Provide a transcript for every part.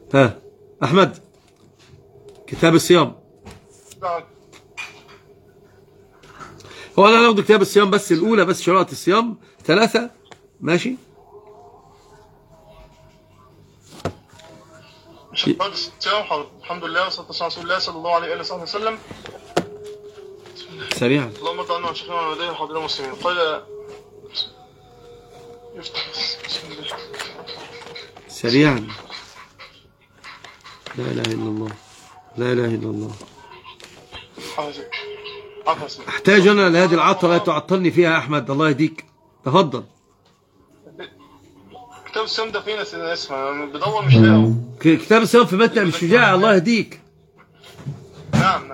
ها أحمد، كتاب الصيام. هو أنا ناخد كتاب الصيام بس الأولى، بس شرائط الصيام 3. ماشي. شرائط الصيام. الحمد لله والصلاة والسلام على رسول الله صلى الله عليه وآله وسلم. سريعا. اللهم ارض عنا وشيخنا ووالدينا وحاضرين المسلمين. قال سريعا. لا إله إلا الله، لا إله إلا الله. أحتاج أنا لهذه العطلة لا تعطلني فيها يا أحمد، الله يهديك. تفضل. كتاب الصيام ده فين يا اسمه؟ بدور مش لاقيه. كتاب الصيام في متن أبي الشجاع، الله يهديك. نعم.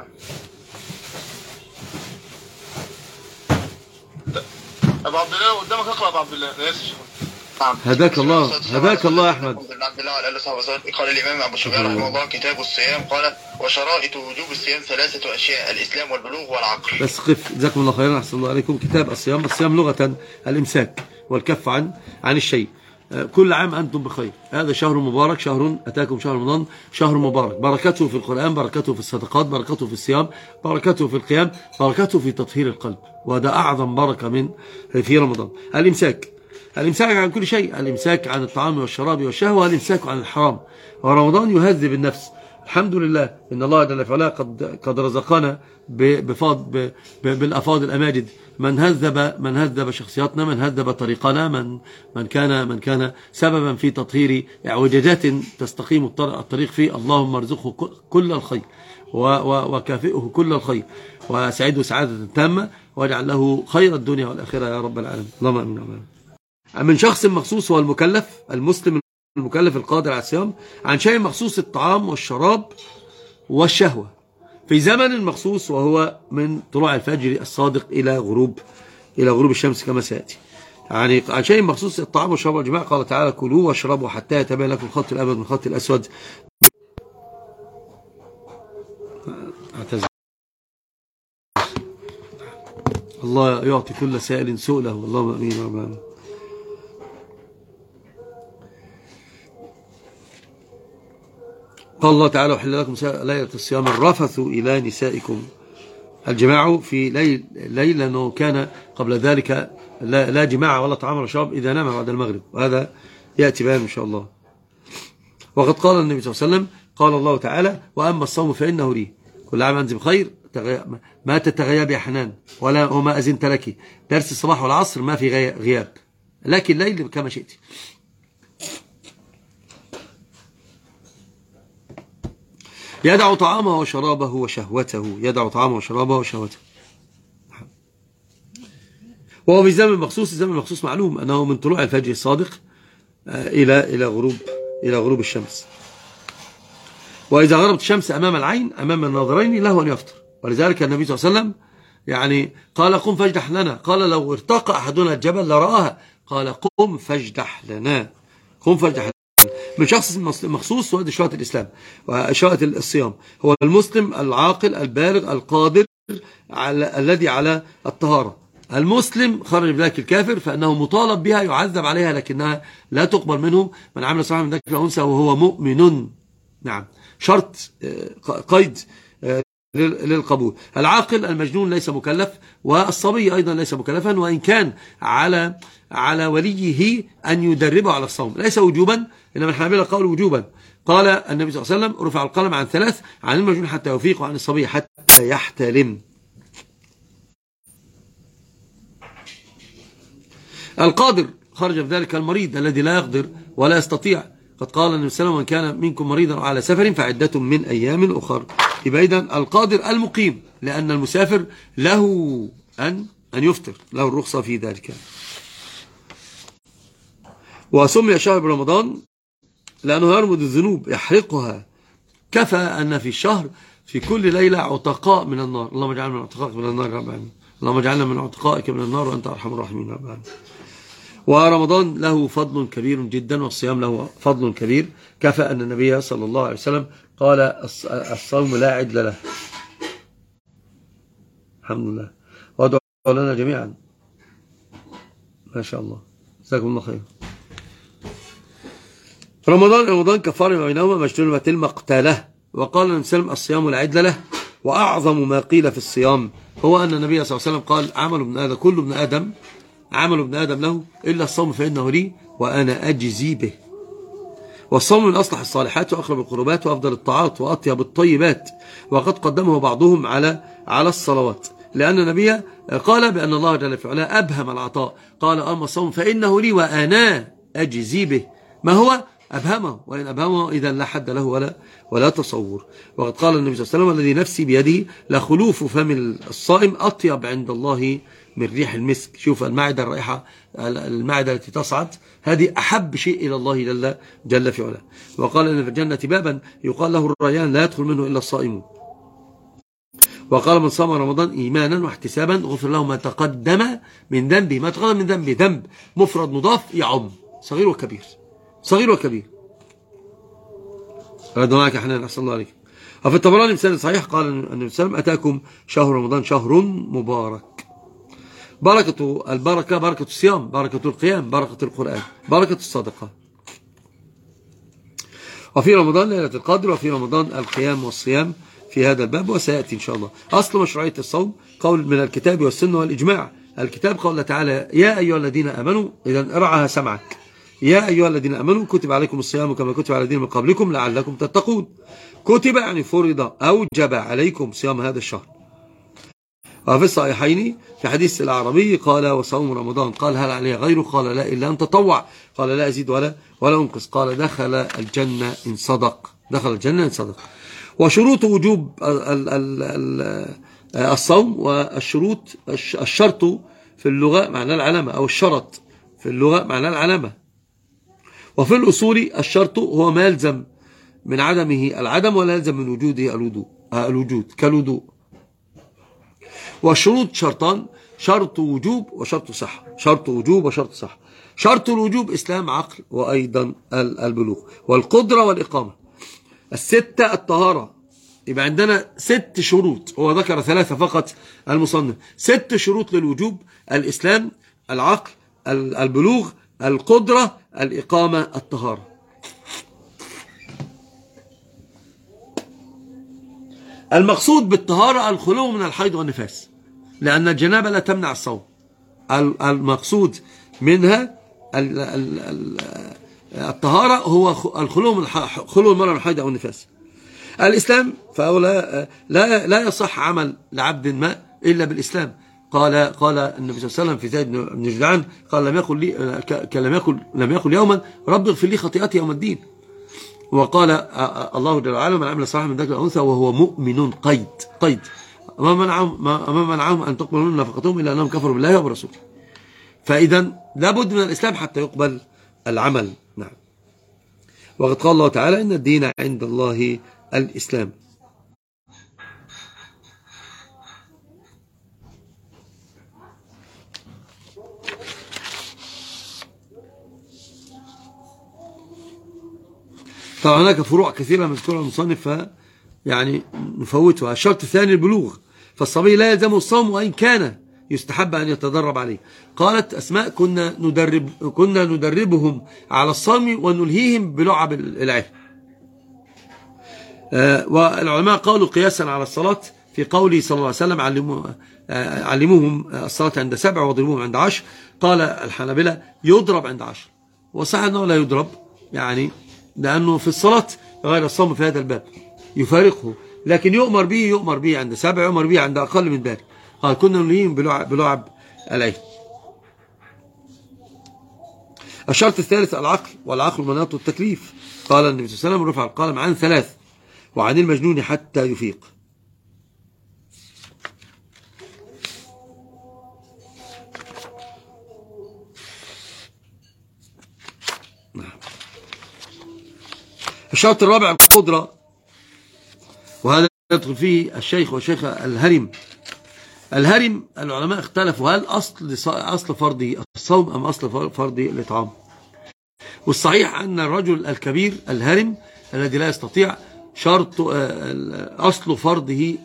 أبو عبد الله قدامك، اقرأ أبو عبد الله. أنا آسف. هداك الله، هداك الله يا أحمد. عبد الله وعلى آله وصحبه وسلم. قال الإمام أبو الشجاع رحمه الله: كتاب الصيام. قال: وشرائط وجوب الصيام 3 أشياء: الإسلام والبلوغ والعقل. بس قف، جزاكم الله خيرا، أحسن الله عليكم. كتاب الصيام. الصيام لغة الإمساك والكف عن الشيء. كل عام أنتم بخير. هذا شهر مبارك، شهر أتاكم شهر رمضان، شهر مبارك، بركته في القرآن، بركته في الصدقات، بركته في الصيام، بركته في القيام، بركته في تطهير القلب، وهذا أعظم بركة في رمضان. الإمساك عن كل شيء، الإمساك عن الطعام والشراب والشهوة، الإمساك عن الحرام. ورمضان يهذب النفس. الحمد لله إن الله جل وعلا قد رزقنا بالأفاضل الأماجد، من هذب شخصياتنا، من هذب طريقنا، من كان سببا في تطهير اعوجاجات تستقيم الطريق فيه. اللهم ارزقه كل الخير وكافئه كل الخير وسعده سعادة تامة، واجعل له خير الدنيا والآخرة يا رب العالمين. اللهم آمين. من شخص مخصوص هو المكلف المسلم المكلف القادر على الصيام عن شيء مخصوص: الطعام والشراب والشهوة، في زمن مخصوص وهو من طلوع الفجر الصادق إلى غروب الشمس كما سيأتي. يعني عن شيء مخصوص: الطعام والشراب والجماع. قال تعالى: كلوا واشربوا حتى يتبين لكم الخط الأبيض من الخط الأسود. الله يعطي كل سائل سؤله. اللهم امين يا رب. قال الله تعالى: وحل لكم ليلة الصيام الرفث إلى نسائكم. الجماع في ليل لأنه كان قبل ذلك لا جماع ولا طعام ولا شراب إذا نام بعد المغرب، وهذا يأتي بيان إن شاء الله. وقد قال النبي صلى الله عليه وسلم: قال الله تعالى: وأما الصوم فإنه لي، كل عام أنت بخير، ما تتغيب يا حنان وما أزنت لك، درس الصباح والعصر ما في غياب، لكن الليل كما شئت. يدع طعامه وشرابه وشهوته، يدع طعامه وشرابه وشهوته. وهو في زمن مخصوص، الزمن المخصوص معلوم أنه من طلوع الفجر الصادق إلى غروب الشمس. وإذا غربت الشمس أمام العين أمام الناظرين له أن يفطر. ولذلك النبي صلى الله عليه وسلم يعني قال: قم فاجدح لنا. قال: لو ارتقى أحدنا الجبل لرآها. قال: قم فاجدح لنا، قم فاجدح لنا. من شخص مخصوص، وهذا شرائط الإسلام وشرائط الصيام. هو المسلم العاقل البالغ القادر الذي على الطهارة. المسلم خرج بذلك الكافر فإنه مطالب بها، يعذب عليها، لكنها لا تقبل منه. من عمل صالحا من ذكر أو أنثى وهو مؤمن. نعم، شرط قيد للقبول. العاقل المجنون ليس مكلف، والصبي أيضا ليس مكلفا، وإن كان على وليه أن يدربه على الصوم، ليس وجوبا، إنما الحنابلة قالوا وجوبا. قال النبي صلى الله عليه وسلم: رفع القلم عن 3، عن المجنون حتى يفيق، وعن الصبي حتى يحتلم. القادر خرج بذلك المريض الذي لا يقدر ولا يستطيع. قد قال النبي صلى الله عليه وسلم: من كان منكم مريضا على سفر فعدة من أيام أخر. يبقى إذن القادر المقيم، لأن المسافر له أن يفطر، له الرخصة في ذلك. وسمي شهر رمضان لأنه يرمد الذنوب يحرقها. كفى أن في الشهر في كل ليلة عتقاء من النار. اللهم اجعلنا من عتقائك من النار يا رب العالمين. اللهم اجعلنا من عتقائك من النار وأنت أرحم الراحمين يا رب العالمين. ورمضان له فضل كبير جدا، والصيام له فضل كبير. كفى أن النبي صلى الله عليه وسلم قال: الصوم لا عدل له. الحمد لله. وادعوا لنا جميعا. ما شاء الله، جزاكم الله خير. رمضان كفار ما بينهما مجتنبة المقتله. وقال النبي صلى الله عليه وسلم الصيام لا عدل له. وأعظم ما قيل في الصيام هو أن النبي صلى الله عليه وسلم قال عمل ابن آدم كل ابن آدم عمل ابن آدم له إلا الصوم فإنه لي وأنا أجزي به. والصوم من أصلح الصالحات وأقرب القربات وأفضل الطاعات وأطيب الطيبات، وقد قدمه بعضهم على الصلوات، لأن النبي قال بأن الله جل في علاه أبهم العطاء، قال أما الصوم فإنه لي وأنا أجزي به. ما هو أبهمه، وإن أبهمه إذا لا حد له ولا تصور. وقد قال النبي صلى الله عليه وسلم الذي نفسي بيده لخلوف فم الصائم أطيب عند الله من ريح المسك. شوف المعدة الرائحة، المعدة التي تصعد، هذه أحب شيء إلى الله جل في علاه. وقال إن في الجنة بابا يقال له الريان لا يدخل منه إلا الصائمون. وقال من صام رمضان إيمانا واحتسابا غفر له ما تقدم من ذنبه. ما تقدم من ذنبه، ذنب مفرد مضاف يعم صغير وكبير، صغير وكبير. رد معك احنا أحسن الله عليك. وفي الطبراني بسند صحيح قال النبي صلى الله عليه وسلم أتاكم شهر رمضان شهر مبارك. البركة بركة الصيام، بركة القيام، بركة القرآن، بركة الصدقة. وفي رمضان ليلة القدر، وفي رمضان القيام والصيام في هذا الباب، وسيأتي إن شاء الله. أصل مشروعية الصوم قول من الكتاب والسنة والإجماع. الكتاب قال تعالى يا أيها الذين آمنوا، إذا ارعها سمعك، يا أيها الذين آمنوا كتب عليكم الصيام كما كتب على الذين من قبلكم لعلكم تتقون. كتب يعني فرض، أوجب عليكم صيام هذا الشهر. وفي الصحيحين في حديث الأعرابي قال وصوم رمضان، قال هل عليه غيره؟ قال لا إلا أن تطوع. قال لا أزيد ولا أنقص. قال دخل الجنة إن صدق، دخل الجنة إن صدق. وشروط وجوب الصوم، والشروط الشرط في اللغة معناه العلامة، أو الشرط في اللغة معناه العلامة. وفي الأصول الشرط هو ما يلزم من عدمه العدم ولا يلزم من وجوده الوجود كالوضوء. والشروط شرطان، شرط وجوب وشرط صحة، شرط وجوب وشرط صحة. شرط الوجوب إسلام عقل، وأيضا البلوغ والقدرة والإقامة. الستة الطهارة، يبقى عندنا 6 شروط، هو ذكر 3 فقط المصنف. 6 شروط للوجوب: الإسلام، العقل، البلوغ، القدرة، الإقامة، الطهارة. المقصود بالطهارة الخلو من الحيض والنفاس، لأن الجنابة لا تمنع الصوم. المقصود منها الطهارة هو خلو المرأة من الحيض أو النفاس. الإسلام فهو لا يصح عمل لعبد ما إلا بالإسلام. قال النبي صلى الله عليه وسلم في زيد بن جدعان قال لم يقل يوما رب اغفر لي خطيئتي يوم الدين. وقال الله جل وعلا من عمل صالحا من ذكر أو أنثى وهو مؤمن قيد ما منعهم أن تقبل منهم نفقتهم إلا أنهم كفروا بالله وبرسوله. فإذا لابد من الإسلام حتى يقبل العمل. نعم. وقد قال الله تعالى إن الدين عند الله الإسلام. طبعا هناك فروع كثيرة مذكورة المصنف يعني نفوتها. الشرط الثاني البلوغ، فالصبي لا يلزمه الصوم وإن كان يستحب أن يتدرب عليه. قالت أسماء كنا ندربهم على الصوم ونلهيهم بلعب العلم. والعلماء قالوا قياسا على الصلاة في قوله صلى الله عليه وسلم علموهم الصلاة عند 7 واضربوهم عند 10. قال الحنابلة يضرب عند 10، وصح أنه لا يضرب، يعني لأنه في الصلاة غير الصوم في هذا الباب يفارقه، لكن يؤمر به عند 7، يؤمر به عند أقل من ذلك. قال كنا نلهيهم بلعب العين. الشرط الثالث العقل، والعقل مناط التكليف. قال النبي صلى الله عليه وسلم رفع القلم عن 3 وعن المجنون حتى يفيق. الشرط الرابع القدرة، وهذا يدخل فيه الشيخ والشيخة الهرم. الهرم العلماء اختلفوا هل أصل فرضه الصوم أم أصل فرضه الإطعام. والصحيح أن الرجل الكبير الهرم الذي لا يستطيع شرط أصل فرضه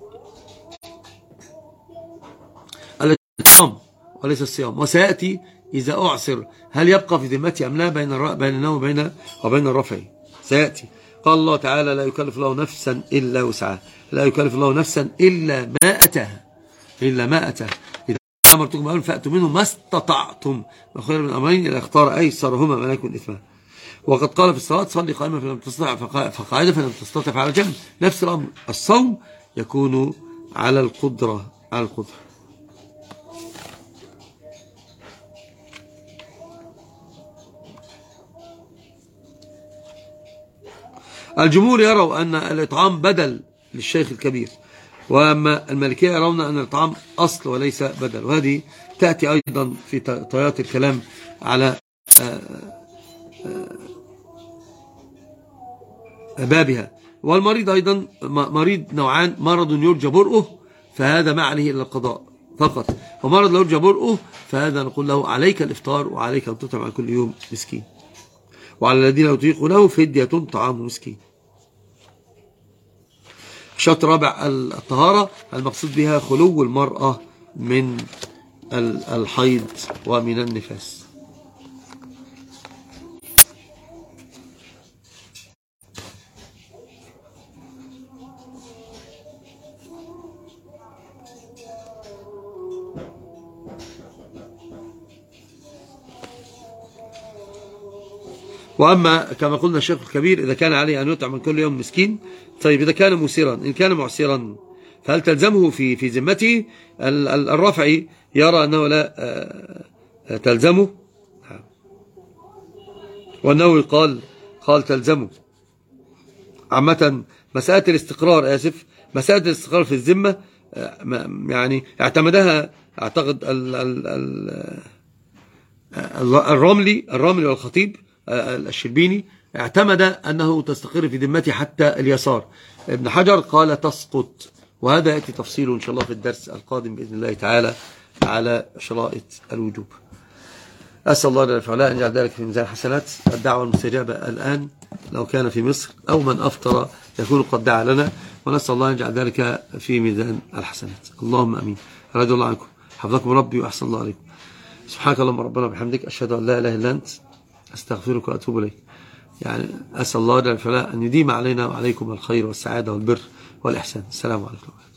الإطعام وليس الصيام، وسيأتي إذا أعسر هل يبقى في ذمتي أم لا بينه وبين الرفع سيأتي. قال الله تعالى لا يكلف الله نفسا إلا وسعها، لا يكلف الله نفسا إلا ما أتاها، إلا ما أتاها. إذا أمرتكم بأمر فأتوا منه ما استطعتم وخير من الأمرين إلى اختار أيسرهما ما لكم إثما. وقد قال في الصلاة صلي قائما فلم تستطع فقاعدا فلم تستطع فعلى جنب. نفس الأمر الصوم يكون على القدرة، على القدرة. الجمهور يروا أن الإطعام بدل للشيخ الكبير، وأما المالكية يرون أن الإطعام أصل وليس بدل، وهذه تأتي أيضا في طيات الكلام على بابها. والمريض أيضا مريض نوعان، مرض يرجى برؤه فهذا ما عليه إلا القضاء فقط، ومرض لا يرجى برؤه فهذا نقول له عليك الإفطار وعليك أن تطعم عن كل يوم مسكين، وعلى الذين يطيقونه فدية طعام مسكين. الشرط الرابع الطهارة، المقصود بها خلو المرأة من الحيض ومن النفاس. وأما كما قلنا الشيخ الكبير إذا كان عليه أن يطعم من كل يوم مسكين، طيب إذا كان مسيرا، إن كان معسرا فهل تلزمه في ذمته؟ الرافعي يرى أنه لا تلزمه، والنووي قال تلزمه. عامة مسألة الاستقرار في الذمة يعني اعتمدها أعتقد الرملي والخطيب الشربيني اعتمد أنه تستقر في ذمته حتى اليسار. ابن حجر قال تسقط، وهذا يأتي تفصيله إن شاء الله في الدرس القادم بإذن الله تعالى على شرائط الوجوب. أسأل الله جل وعلا أن يجعل ذلك في ميزان حسنات. الدعوة المستجابة الآن لو كان في مصر أو من أفطر يكون قد دعا لنا، ونسأل الله أن يجعل ذلك في ميزان الحسنات. اللهم أمين. رضي الله عنكم، حفظكم ربي وأحسن الله عليكم. سبحانك اللهم ربنا وبحمدك، أشهد أن لا إله إلا أنت، أستغفرك وأتوب إليك. يعني أسأل الله جل وعلا أن يديم علينا وعليكم الخير والسعادة والبر والإحسان. السلام عليكم.